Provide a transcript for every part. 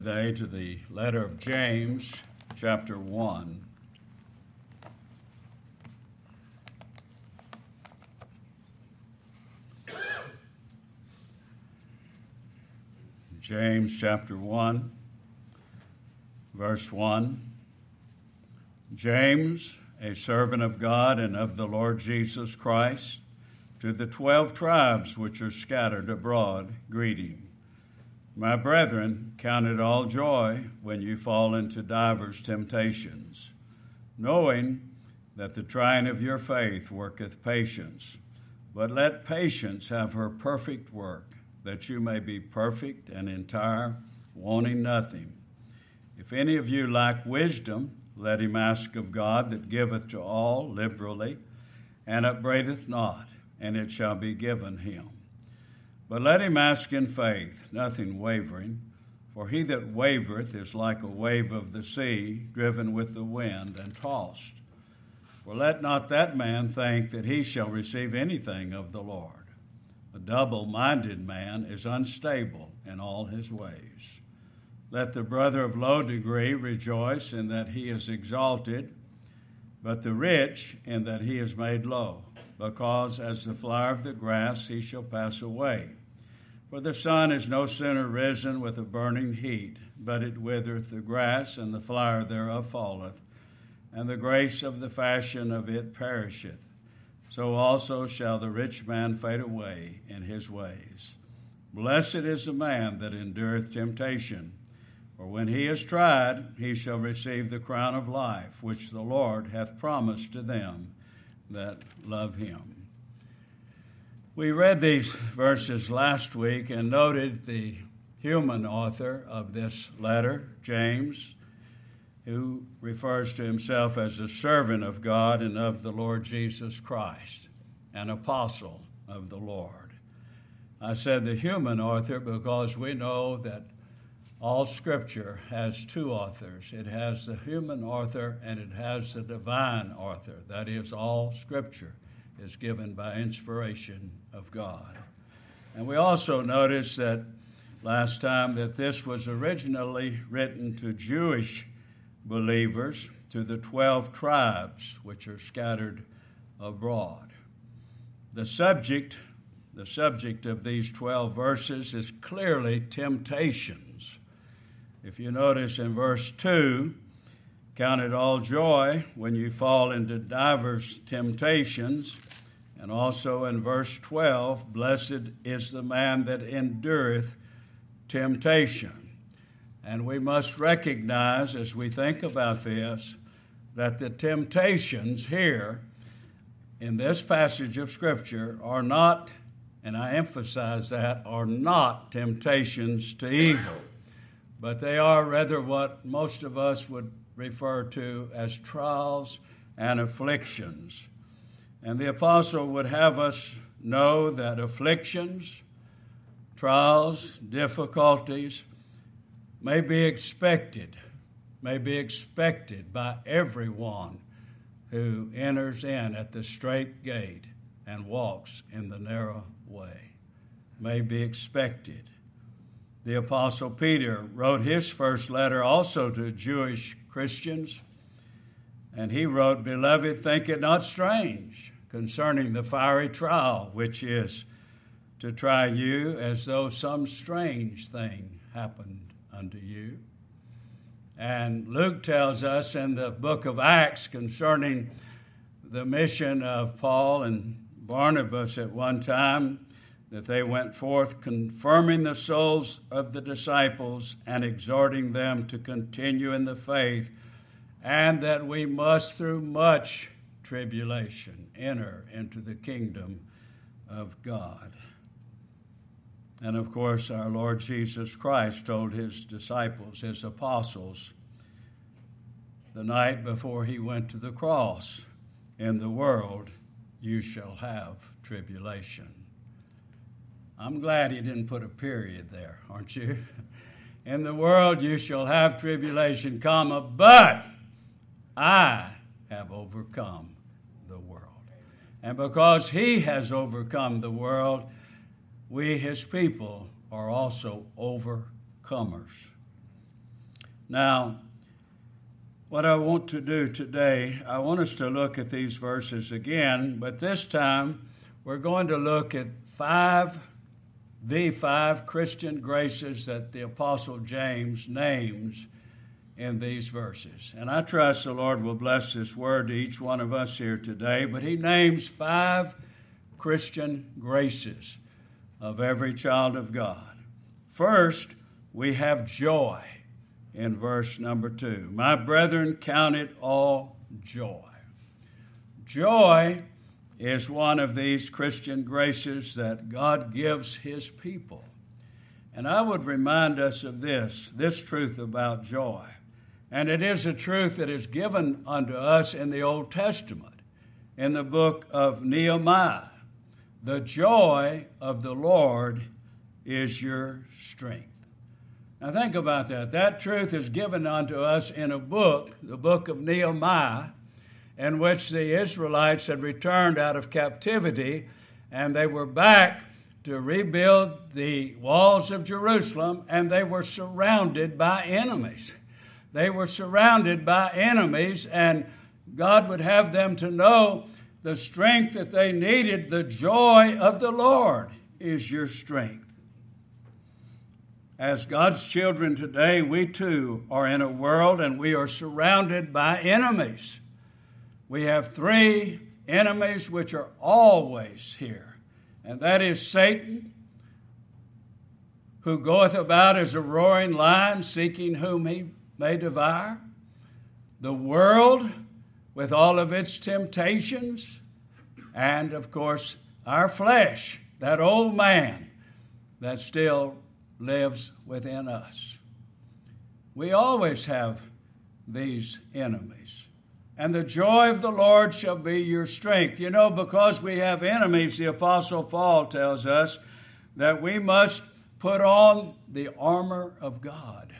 Today to the letter of James, chapter 1. James chapter 1, verse 1. James, a servant of God and of the Lord Jesus Christ, to the 12 tribes which are scattered abroad, greeting. My brethren, count it all joy when you fall into divers temptations, knowing that the trying of your faith worketh patience. But let patience have her perfect work, that you may be perfect and entire, wanting nothing. If any of you lack wisdom, let him ask of God that giveth to all liberally, and upbraideth not, and it shall be given him. But let him ask in faith, nothing wavering, for he that wavereth is like a wave of the sea, driven with the wind and tossed. For let not that man think that he shall receive anything of the Lord. A double-minded man is unstable in all his ways. Let the brother of low degree rejoice in that he is exalted, but the rich in that he is made low, because as the flower of the grass he shall pass away. For the sun is no sooner risen with a burning heat, but it withereth the grass, and the flower thereof falleth, and the grace of the fashion of it perisheth. So also shall the rich man fade away in his ways. Blessed is the man that endureth temptation, for when he is tried, he shall receive the crown of life, which the Lord hath promised to them that love him. We read these verses last week and noted the human author of this letter, James, who refers to himself as a servant of God and of the Lord Jesus Christ, an apostle of the Lord. I said the human author because we know that all Scripture has two authors. It has the human author and it has the divine author. That is, all Scripture is given by inspiration of God. And we also noticed that last time that this was originally written to Jewish believers, to the 12 tribes which are scattered abroad. The subject of these 12 verses is clearly temptations. If you notice in verse 2, count it all joy when you fall into divers temptations. And also in verse 12, blessed is the man that endureth temptation. And we must recognize as we think about this that the temptations here in this passage of Scripture are not, and I emphasize that, are not temptations to evil, but they are rather what most of us would refer to as trials and afflictions. And the apostle would have us know that afflictions, trials, difficulties may be expected by everyone who enters in at the strait gate and walks in the narrow way. May be expected. The apostle Peter wrote his first letter also to Jewish Christians, and he wrote, Beloved, think it not strange concerning the fiery trial, which is to try you as though some strange thing happened unto you. And Luke tells us in the book of Acts concerning the mission of Paul and Barnabas at one time, that they went forth confirming the souls of the disciples and exhorting them to continue in the faith, and that we must through much tribulation enter into the kingdom of God. And of course, our Lord Jesus Christ told his disciples, his apostles, the night before he went to the cross, in the world you shall have tribulation. I'm glad he didn't put a period there, aren't you? In the world you shall have tribulation, comma, but I have overcome the world. And because he has overcome the world, we, his people, are also overcomers. Now, what I want to do today, I want us to look at these verses again, but this time we're going to look at the five Christian graces that the Apostle James names in these verses. And I trust the Lord will bless this word to each one of us here today, but he names 5 Christian graces of every child of God. First, we have joy in verse number 2. My brethren, count it all joy. Joy is one of these Christian graces that God gives his people. And I would remind us of this truth about joy. And it is a truth that is given unto us in the Old Testament, in the book of Nehemiah. The joy of the Lord is your strength. Now think about that. That truth is given unto us in a book, the book of Nehemiah, in which the Israelites had returned out of captivity, and they were back to rebuild the walls of Jerusalem, and they were surrounded by enemies. They were surrounded by enemies, and God would have them to know the strength that they needed. The joy of the Lord is your strength. As God's children today, we too are in a world and we are surrounded by enemies. We have 3 enemies which are always here, and that is Satan, who goeth about as a roaring lion, seeking whom he may devour; the world, with all of its temptations; and, of course, our flesh, that old man that still lives within us. We always have these enemies. And the joy of the Lord shall be your strength. You know, because we have enemies, the Apostle Paul tells us that we must put on the armor of God.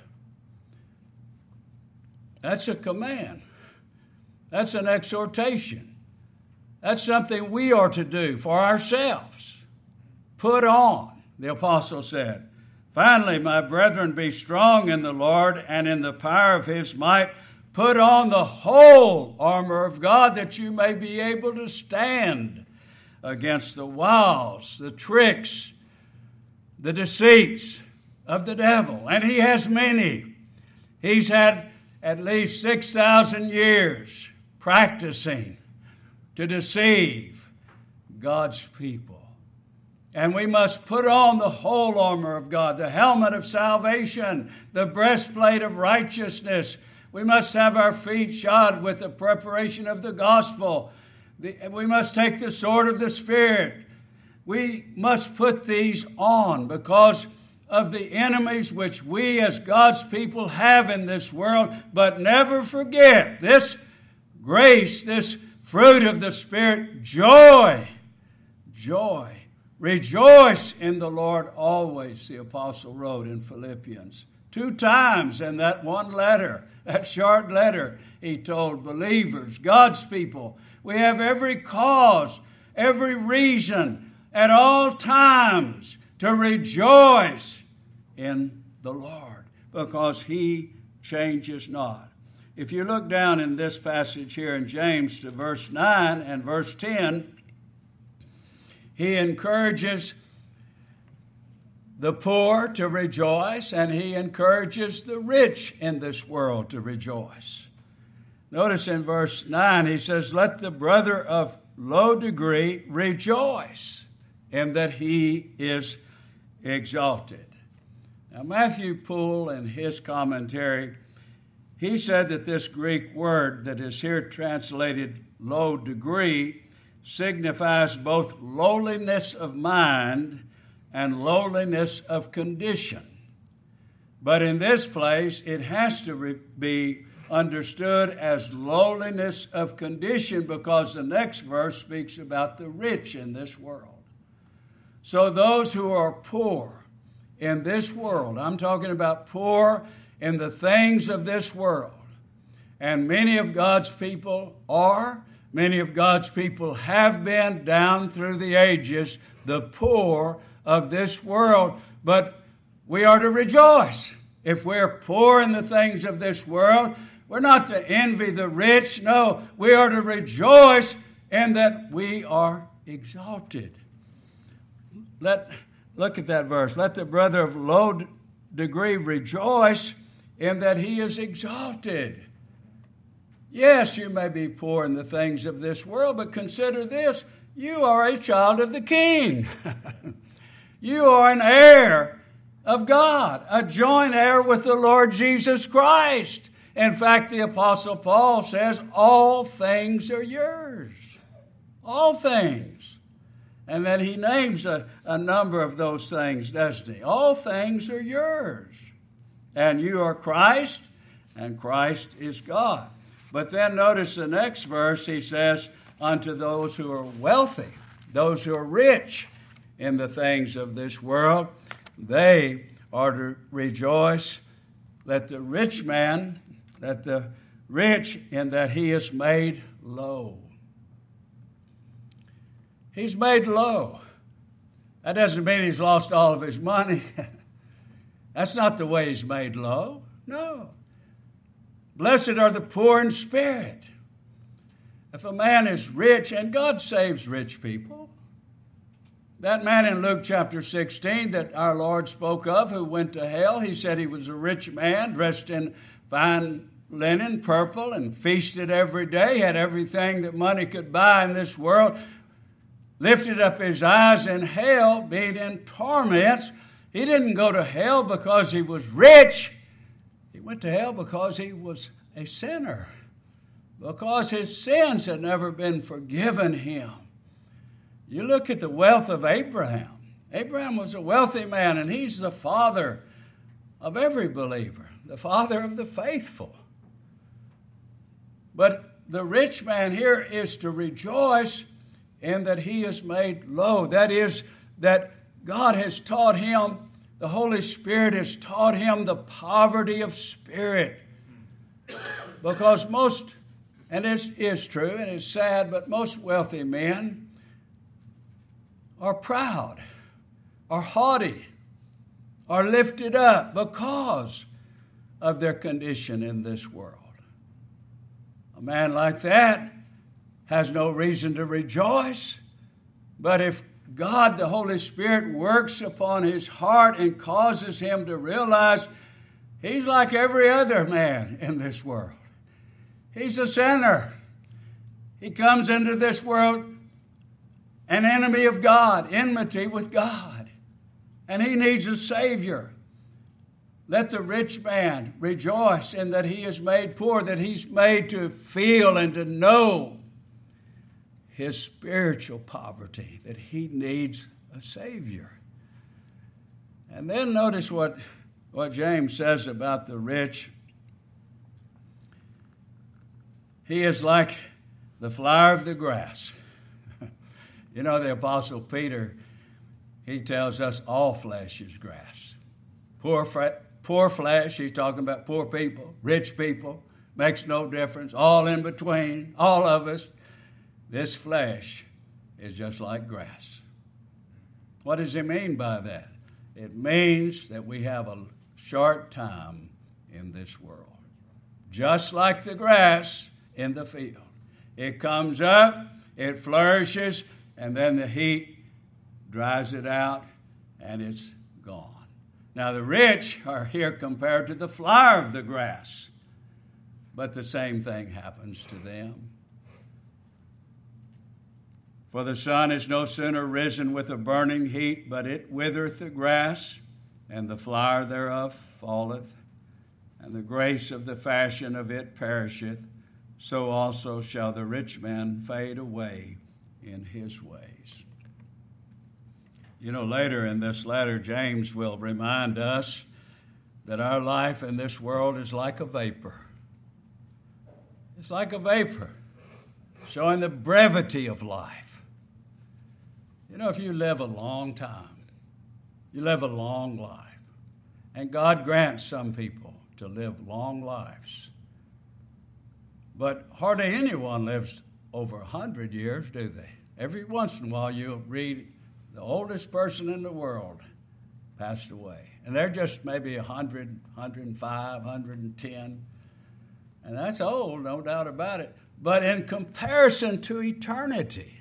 That's a command. That's an exhortation. That's something we are to do for ourselves. Put on, the apostle said. Finally, my brethren, be strong in the Lord and in the power of his might. Put on the whole armor of God, that you may be able to stand against the wiles, the tricks, the deceits of the devil. And he has many. He's had at least 6,000 years practicing to deceive God's people. And we must put on the whole armor of God, the helmet of salvation, the breastplate of righteousness. We must have our feet shod with the preparation of the gospel. We must take the sword of the Spirit. We must put these on because of the enemies which we as God's people have in this world. But never forget this grace, this fruit of the Spirit, joy. Joy. Rejoice in the Lord always, the apostle wrote in Philippians. 2 times in that one letter, that short letter, he told believers, God's people, we have every cause, every reason at all times to rejoice in the Lord, because he changes not. If you look down in this passage here in James to verse 9 and verse 10, he encourages the poor to rejoice, and he encourages the rich in this world to rejoice. Notice in verse 9, he says, let the brother of low degree rejoice in that he is exalted. Now, Matthew Poole, in his commentary, he said that this Greek word that is here translated low degree signifies both lowliness of mind and lowliness of condition. But in this place, it has to be understood as lowliness of condition, because the next verse speaks about the rich in this world. So those who are poor in this world, I'm talking about poor in the things of this world, and many of God's people are, many of God's people have been down through the ages, the poor of this world. But we are to rejoice. If we're poor in the things of this world, we're not to envy the rich. No, we are to rejoice in that we are exalted. Look at that verse. Let the brother of low degree rejoice in that he is exalted. Yes, you may be poor in the things of this world, but consider this. You are a child of the King. You are an heir of God, a joint heir with the Lord Jesus Christ. In fact, the Apostle Paul says, all things are yours. All things. And then he names a number of those things, doesn't he? All things are yours. And you are Christ, and Christ is God. But then notice the next verse, he says, unto those who are wealthy, those who are rich in the things of this world, they are to rejoice. Let the rich in that he is made low. He's made low. That doesn't mean he's lost all of his money. That's not the way he's made low. No. Blessed are the poor in spirit. If a man is rich, and God saves rich people, that man in Luke chapter 16 that our Lord spoke of who went to hell, he said he was a rich man dressed in fine linen, purple, and feasted every day, had everything that money could buy in this world, lifted up his eyes in hell, being in torments. He didn't go to hell because he was rich. He went to hell because he was a sinner, because his sins had never been forgiven him. You look at the wealth of Abraham. Abraham was a wealthy man, and he's the father of every believer, the father of the faithful. But the rich man here is to rejoice in that he is made low. That is, that God has taught him, the Holy Spirit has taught him the poverty of spirit. Because most, and this is true and it's sad, but most wealthy men are proud, are haughty, are lifted up because of their condition in this world. A man like that has no reason to rejoice, but if God, the Holy Spirit, works upon his heart and causes him to realize he's like every other man in this world. He's a sinner. He comes into this world an enemy of God, enmity with God, and he needs a Savior. Let the rich man rejoice in that he is made poor, that he's made to feel and to know his spiritual poverty, that he needs a Savior. And then notice what James says about the rich. He is like the flower of the grass. You know, the Apostle Peter, he tells us all flesh is grass. Poor flesh, he's talking about poor people, rich people, makes no difference, all in between, all of us. This flesh is just like grass. What does he mean by that? It means that we have a short time in this world. Just like the grass in the field. It comes up, it flourishes, and then the heat dries it out, and it's gone. Now, the rich are here compared to the flower of the grass, but the same thing happens to them. For the sun is no sooner risen with a burning heat, but it withereth the grass, and the flower thereof falleth, and the grace of the fashion of it perisheth. So also shall the rich man fade away in his ways. You know, later in this letter, James will remind us that our life in this world is like a vapor. It's like a vapor, showing the brevity of life. You know, if you live a long time, you live a long life, and God grants some people to live long lives. But hardly anyone lives over 100 years, do they? Every once in a while you'll read the oldest person in the world passed away. And they're just maybe 100, 105, 110. And that's old, no doubt about it. But in comparison to eternity,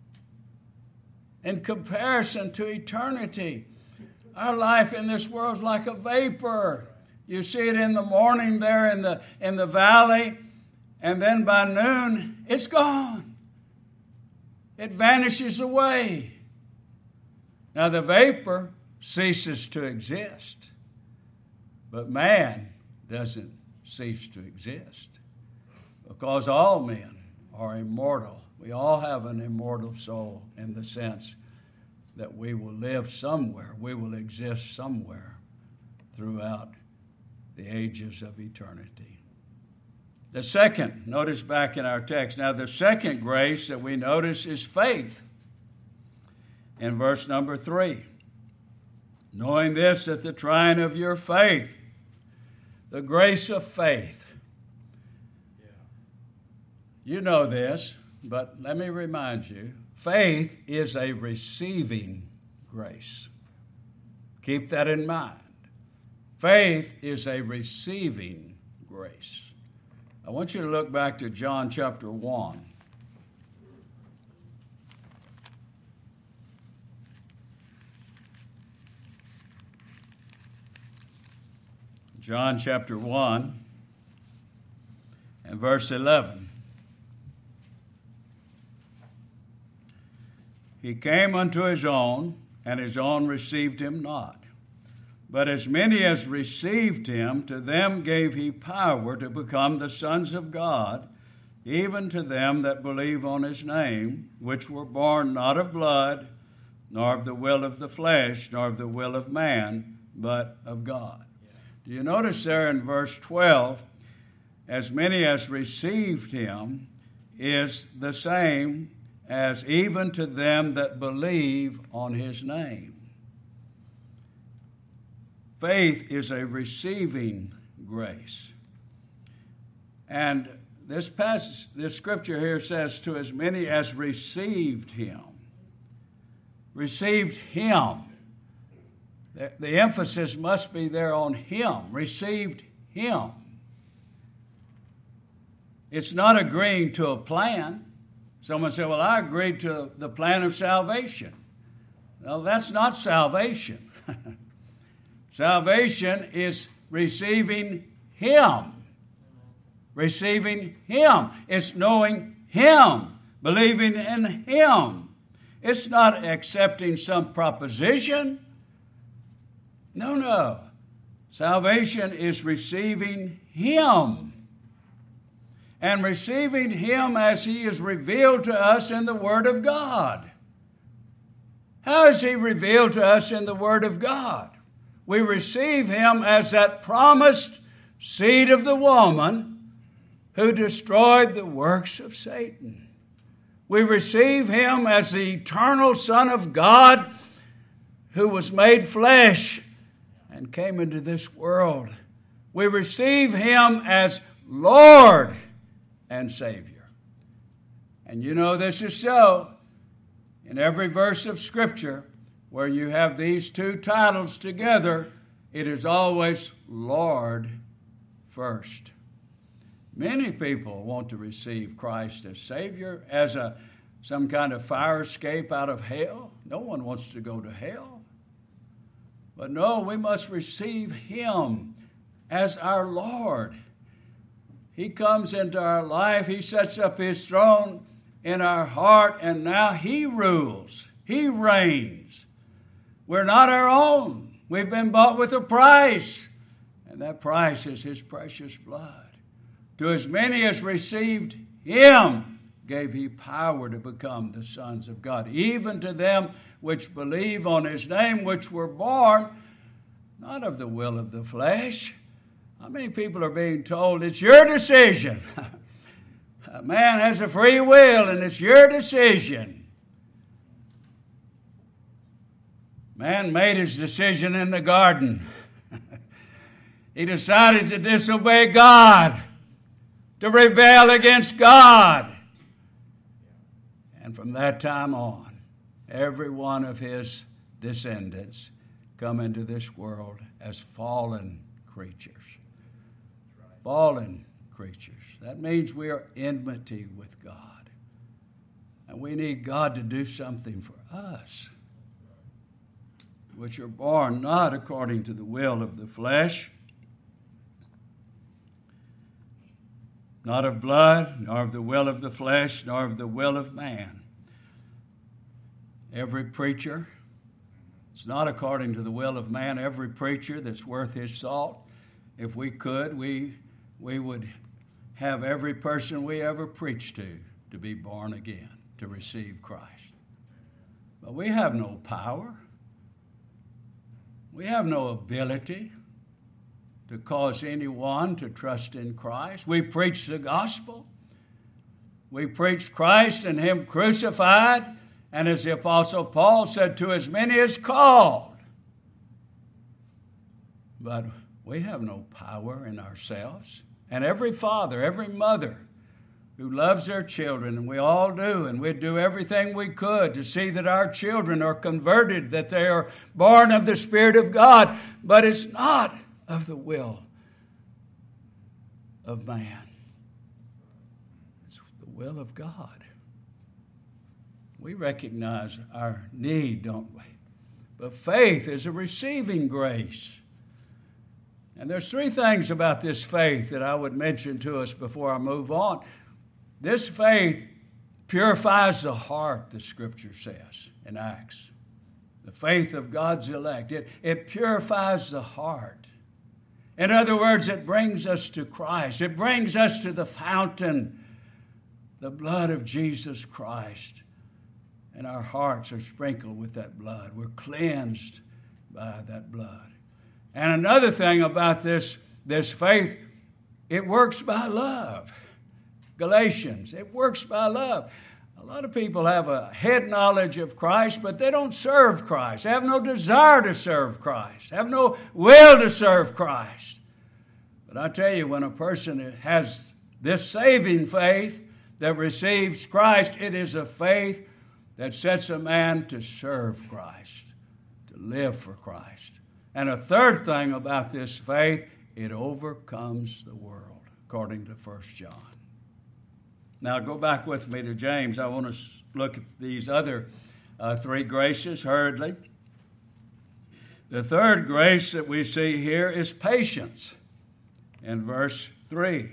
our life in this world is like a vapor. You see it in the morning there in the valley, and then by noon, it's gone. It vanishes away. Now the vapor ceases to exist, but man doesn't cease to exist, because all men are immortal. We all have an immortal soul in the sense that we will live somewhere, we will exist somewhere throughout the ages of eternity. The second, notice back in our text, now the second grace that we notice is faith. In verse number 3, knowing this, that the trying of your faith, the grace of faith. You know this, but let me remind you, faith is a receiving grace. Keep that in mind. Faith is a receiving grace. I want you to look back to John chapter 1. John chapter 1 and verse 11. He came unto his own, and his own received him not. But as many as received him, to them gave he power to become the sons of God, even to them that believe on his name, which were born not of blood, nor of the will of the flesh, nor of the will of man, but of God. Do you notice there in verse 12, as many as received him is the same as even to them that believe on his name. Faith is a receiving grace. And this passage, this scripture here says, to as many as received him. Received him. The emphasis must be there on him. Received him. It's not agreeing to a plan. Someone said, well, I agreed to the plan of salvation. No, that's not salvation. Salvation is receiving him. Receiving him. It's knowing him. Believing in him. It's not accepting some proposition. No. Salvation is receiving him. And receiving him as he is revealed to us in the Word of God. How is he revealed to us in the Word of God? We receive him as that promised seed of the woman who destroyed the works of Satan. We receive him as the eternal Son of God who was made flesh and came into this world. We receive him as Lord and Savior. And you know this is so. In every verse of Scripture where you have these two titles together, it is always Lord first. Many people want to receive Christ as Savior, as some kind of fire escape out of hell. No one wants to go to hell. But no, we must receive him as our Lord. He comes into our life. He sets up his throne in our heart, and now he rules. He reigns. We're not our own. We've been bought with a price, and that price is his precious blood. To as many as received him gave he power to become the sons of God, even to them which believe on his name, which were born not of the will of the flesh. How many people are being told it's your decision? A man has a free will and it's your decision. Man made his decision in the garden. He decided to disobey God, to rebel against God. And from that time on, every one of his descendants come into this world as fallen creatures. Fallen creatures. That means we are enmity with God. And we need God to do something for us, which are born not according to the will of the flesh, not of blood, nor of the will of the flesh, nor of the will of man. Every preacher is not according to the will of man. Every preacher that's worth his salt, if we could, we would have every person we ever preach to be born again, to receive Christ. But we have no power. We have no ability to cause anyone to trust in Christ. We preach the gospel. We preach Christ and Him crucified, and as the Apostle Paul said, to as many as called. But we have no power in ourselves. And every father, every mother who loves their children, and we all do, and we'd do everything we could to see that our children are converted, that they are born of the Spirit of God, but it's not of the will of man. It's the will of God. We recognize our need, don't we? But faith is a receiving grace. And there's three things about this faith that I would mention to us before I move on. This faith purifies the heart, the Scripture says in Acts. The faith of God's elect. It purifies the heart. In other words, it brings us to Christ. It brings us to the fountain, the blood of Jesus Christ. And our hearts are sprinkled with that blood. We're cleansed by that blood. And another thing about this faith, it works by love. Galatians, it works by love. A lot of people have a head knowledge of Christ, but they don't serve Christ. They have no desire to serve Christ. Have no will to serve Christ. But I tell you, when a person has this saving faith that receives Christ, it is a faith that sets a man to serve Christ, to live for Christ. And a third thing about this faith, it overcomes the world, according to 1 John. Now, go back with me to James. I want to look at these other three graces hurriedly. The third grace that we see here is patience in verse 3.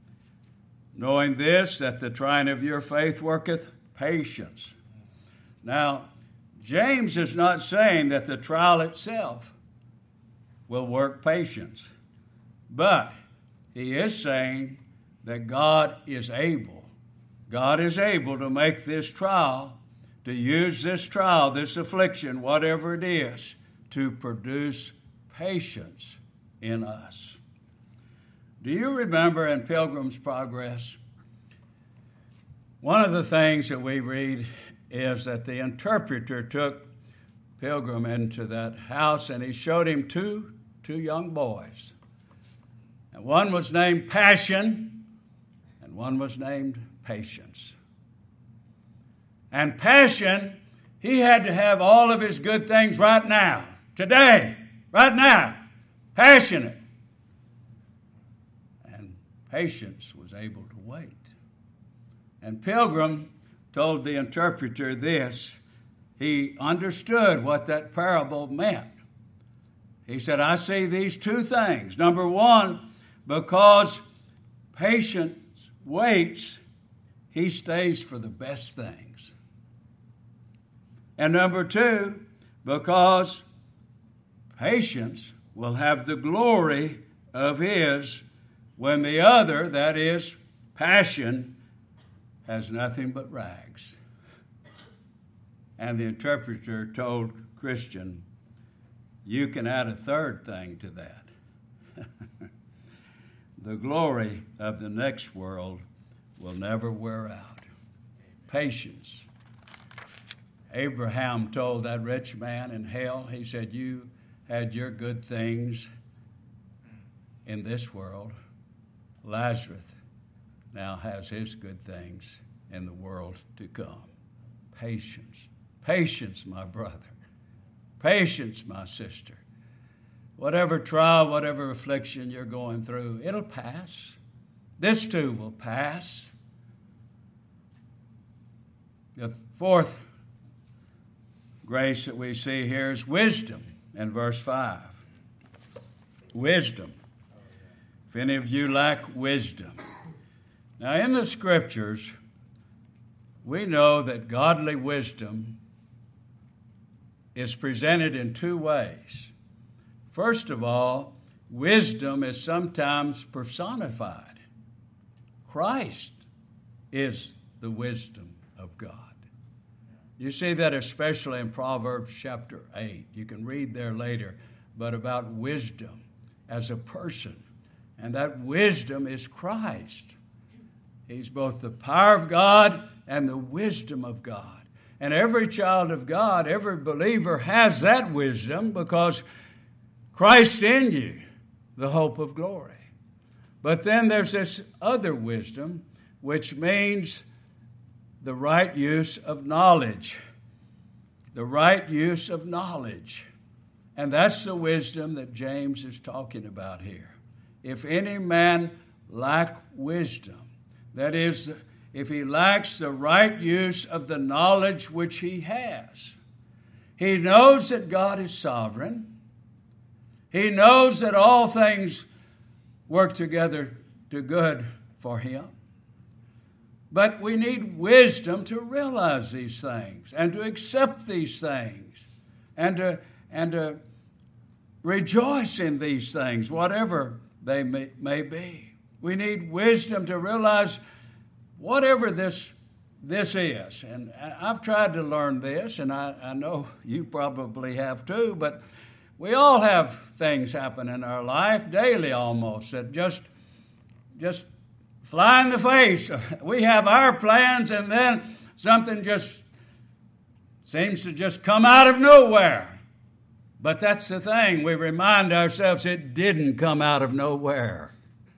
Knowing this, that the trying of your faith worketh patience. Now, James is not saying that the trial itself will work patience, but he is saying that God is able to make this trial, to use this trial, this affliction, whatever it is, to produce patience in us. Do you remember in Pilgrim's Progress, one of the things that we read is that the interpreter took Pilgrim into that house and he showed him two young boys. And one was named Passion and one was named Patience. And Passion, he had to have all of his good things right now, today, right now, passionate. And Patience was able to wait. And Pilgrim told the interpreter this. He understood what that parable meant. He said, I see these two things. Number one, because Patience waits, he stays for the best things. And number two, because Patience will have the glory of his when the other, that is, Passion, has nothing but rags. And the interpreter told Christian, you can add a third thing to that. The glory of the next world will never wear out. Patience. Abraham told that rich man in hell, he said, you had your good things in this world. Lazarus now has his good things in the world to come. Patience. Patience, my brother. Patience, my sister. whatever trial, whatever affliction you're going through, it'll pass. This too will pass. The fourth grace that we see here is wisdom in verse 5. Wisdom. If any of you lack wisdom. Now, in the Scriptures, we know that godly wisdom is presented in two ways. First of all, wisdom is sometimes personified. Christ is the wisdom of God. You see that especially in Proverbs chapter 8. You can read there later, but about wisdom as a person. And that wisdom is Christ. He's both the power of God and the wisdom of God. And every child of God, every believer has that wisdom because Christ in you, the hope of glory. But then there's this other wisdom, which means the right use of knowledge. The right use of knowledge. And that's the wisdom that James is talking about here. If any man lack wisdom, that is, if he lacks the right use of the knowledge which he has, he knows that God is sovereign. He knows that all things work together to good for him. But we need wisdom to realize these things and to accept these things and to rejoice in these things, whatever they may be. We need wisdom to realize whatever this is. And I've tried to learn this, and I know you probably have too, but we all have things happen in our life daily almost that just fly in the face. We have our plans, and then something just seems to just come out of nowhere. But that's the thing. We remind ourselves it didn't come out of nowhere.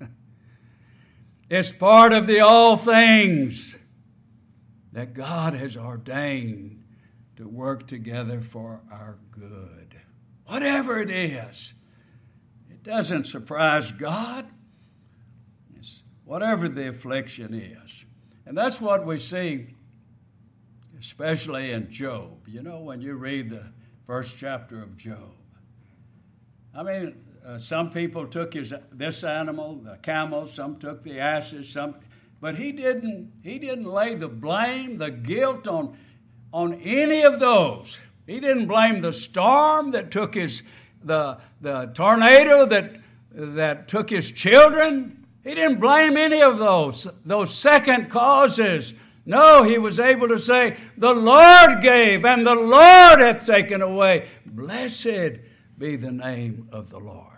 It's part of the all things that God has ordained to work together for our good. Whatever it is, it doesn't surprise God. It's whatever the affliction is. And that's what we see, especially in Job. You know, when you read the first chapter of Job. I mean, some people took this animal, the camel. Some took the asses. But he didn't lay the blame, the guilt on any of those. He didn't blame the storm that took the tornado that took his children. He didn't blame any of those second causes. No, he was able to say, the Lord gave and the Lord hath taken away. Blessed be the name of the Lord.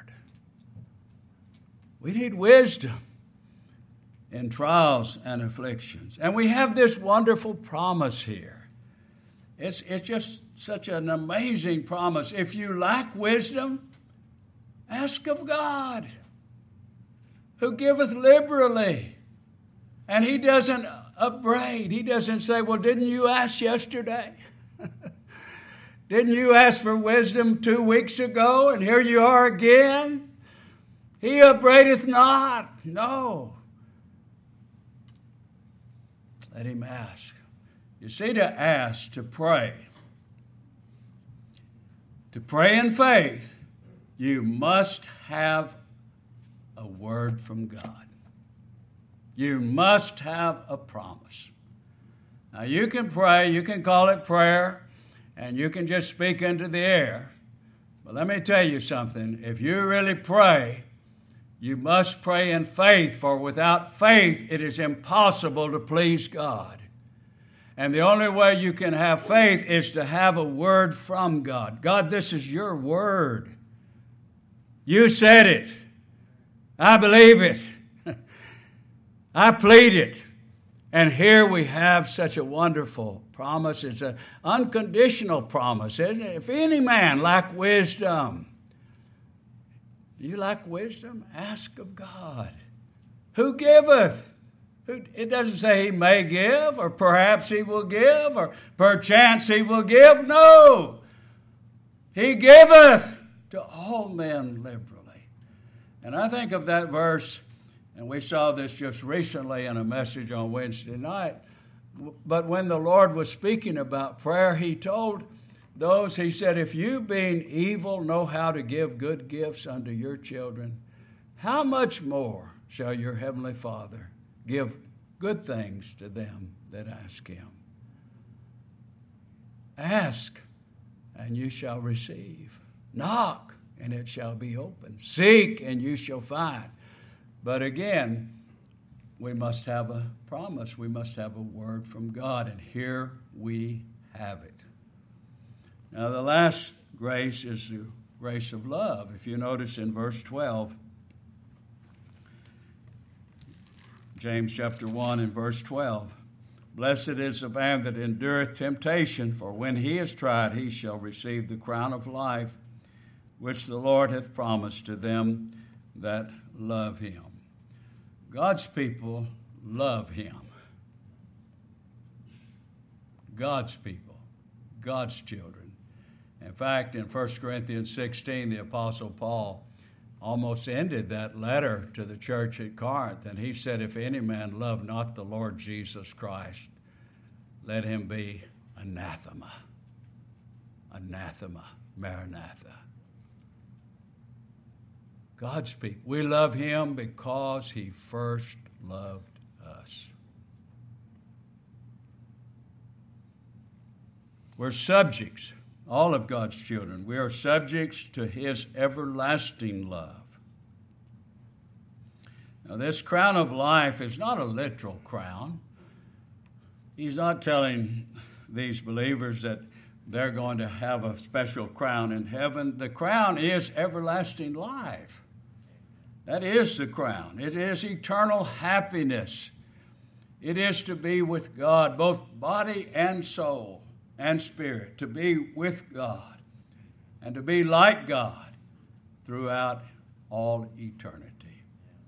We need wisdom in trials and afflictions. And we have this wonderful promise here. It's just such an amazing promise. If you lack wisdom, ask of God, who giveth liberally. And he doesn't upbraid. He doesn't say, well, didn't you ask yesterday? Didn't you ask for wisdom 2 weeks ago, and here you are again? He upbraideth not. No. Let him ask. You see, to ask, to pray in faith, you must have a word from God. You must have a promise. Now, you can pray, you can call it prayer, and you can just speak into the air. But let me tell you something. If you really pray, you must pray in faith, for without faith it is impossible to please God. And the only way you can have faith is to have a word from God. God, this is your word. You said it. I believe it. I plead it. And here we have such a wonderful promise. It's an unconditional promise, isn't it? If any man lack wisdom, do you lack wisdom? Ask of God. Who giveth? It doesn't say he may give, or perhaps he will give, or perchance he will give. No. He giveth. to all men liberally. And I think of that verse, and we saw this just recently in a message on Wednesday night, but when the Lord was speaking about prayer, he told those, he said, if you being evil know how to give good gifts unto your children, how much more shall your heavenly Father give good things to them that ask him? Ask, and you shall receive. Knock, and it shall be opened. Seek, and you shall find. But again, we must have a promise. We must have a word from God, and here we have it. Now, the last grace is the grace of love. If you notice in verse 12, James chapter 1 and verse 12, blessed is the man that endureth temptation, for when he is tried, he shall receive the crown of life, which the Lord hath promised to them that love him. God's people love him. God's people, God's children. In fact, in 1 Corinthians 16, the Apostle Paul almost ended that letter to the church at Corinth, and he said, if any man love not the Lord Jesus Christ, let him be anathema. Anathema, Maranatha. God's people. We love him because he first loved us. We're subjects. All of God's children, we are subjects to his everlasting love. Now, this crown of life is not a literal crown. He's not telling these believers that they're going to have a special crown in heaven. The crown is everlasting life. That is the crown. It is eternal happiness. It is to be with God, both body and soul and spirit, to be with God and to be like God throughout all eternity.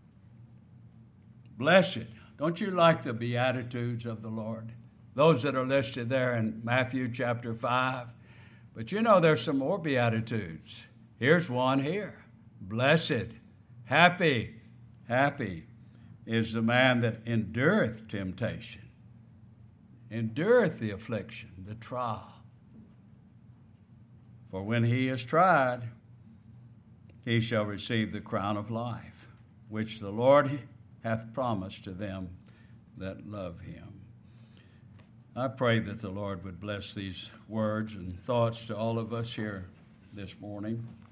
Blessed. Don't you like the Beatitudes of the Lord? Those that are listed there in Matthew chapter 5. But you know there's some more Beatitudes. Here's one here. Blessed, happy is the man that endureth temptation, endureth the affliction, the trial. For when he is tried, he shall receive the crown of life, which the Lord hath promised to them that love him. I pray that the Lord would bless these words and thoughts to all of us here this morning.